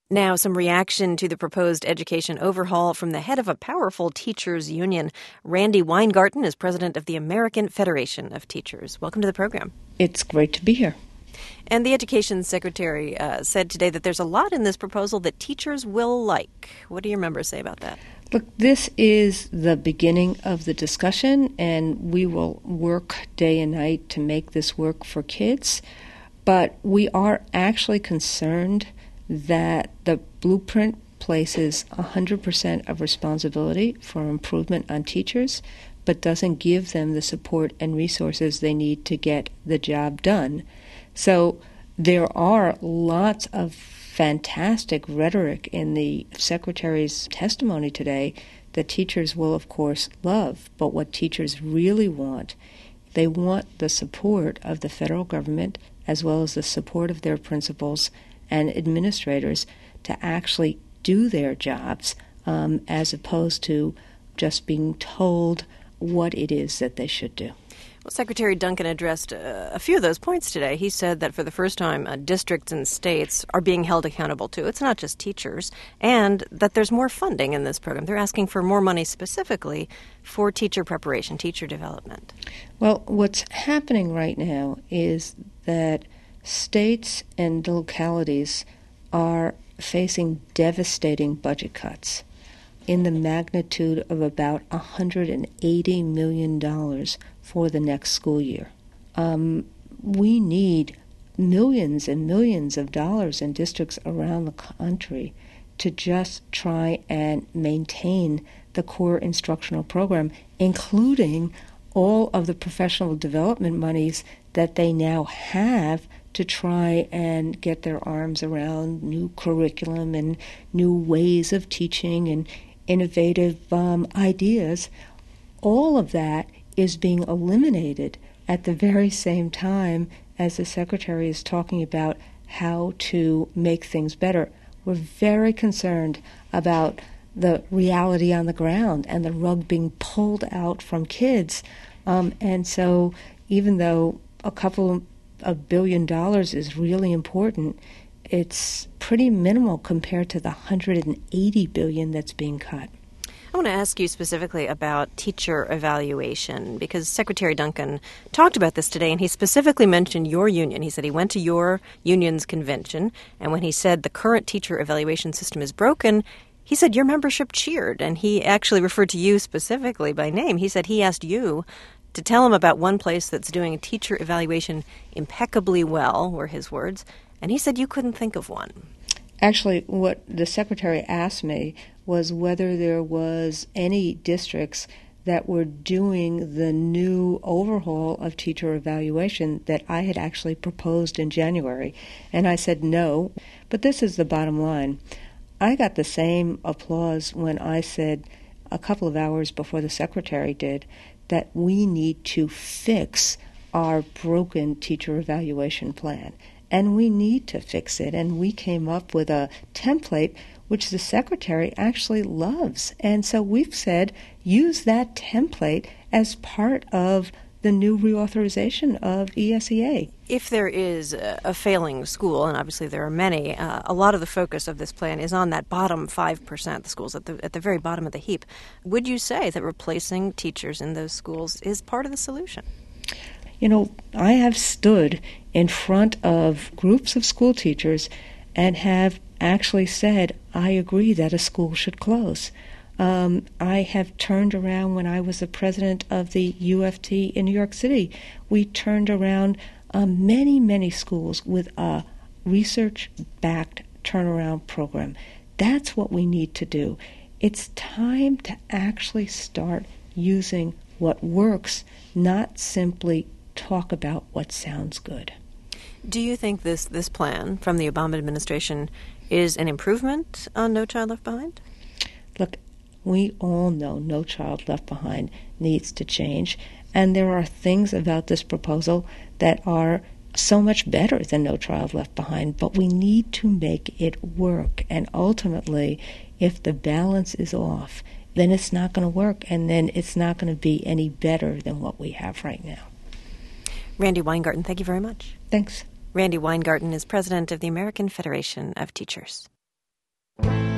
Now, some reaction to the proposed education overhaul from the head of a powerful teachers union. Randi Weingarten is president of the American Federation of Teachers. Welcome to the program. It's great to be here. And the education secretary said today that there's a lot in this proposal that teachers will like. What do your members say about that? Look, this is the beginning of the discussion, and we will work day and night to make this work for kids. But we are actually concerned that the blueprint places 100% of responsibility for improvement on teachers, but doesn't give them the support and resources they need to get the job done. So there are lots of fantastic rhetoric in the Secretary's testimony today that teachers will, of course, love. But what teachers really want, they want the support of the federal government as well as the support of their principals and administrators to actually do their jobs as opposed to just being told what it is that they should do. Well, Secretary Duncan addressed a few of those points today. He said that for the first time, districts and states are being held accountable too. It's not just teachers, and that there's more funding in this program. They're asking for more money specifically for teacher preparation, teacher development. Well, what's happening right now is that states and localities are facing devastating budget cuts in the magnitude of about $180 million for the next school year. We need millions and millions of dollars in districts around the country to just try and maintain the core instructional program, including all of the professional development monies that they now have to try and get their arms around new curriculum and new ways of teaching and innovative ideas. All of that is being eliminated at the very same time as the Secretary is talking about how to make things better. We're very concerned about the reality on the ground and the rug being pulled out from kids. And so even though a couple of $1 billion is really important, it's pretty minimal compared to the $180 billion that's being cut. I want to ask you specifically about teacher evaluation, because Secretary Duncan talked about this today, and he specifically mentioned your union. He said he went to your union's convention, and when he said the current teacher evaluation system is broken, he said your membership cheered, and he actually referred to you specifically by name. He said he asked you to tell him about one place that's doing a teacher evaluation impeccably well, were his words, and he said you couldn't think of one. Actually, what the Secretary asked me was whether there was any districts that were doing the new overhaul of teacher evaluation that I had actually proposed in January. And I said no, but this is the bottom line. I got the same applause when I said a couple of hours before the Secretary did that we need to fix our broken teacher evaluation plan. And we need to fix it. And we came up with a template which the Secretary actually loves. And so we've said use that template as part of the new reauthorization of ESEA. If there is a failing school, and obviously there are many, a lot of the focus of this plan is on that bottom 5%, the schools at the very bottom of the heap. Would you say that replacing teachers in those schools is part of the solution? You know, I have stood in front of groups of school teachers and have actually said, I agree that a school should close. I have turned around when I was the president of the UFT in New York City. We turned around many, many schools with a research-backed turnaround program. That's what we need to do. It's time to actually start using what works, not simply talk about what sounds good. Do you think this plan from the Obama administration is an improvement on No Child Left Behind? Look, we all know No Child Left Behind needs to change, and there are things about this proposal that are so much better than No Child Left Behind, but we need to make it work. And ultimately, if the balance is off, then it's not going to work, and then it's not going to be any better than what we have right now. Randi Weingarten, thank you very much. Thanks. Randi Weingarten is president of the American Federation of Teachers. you.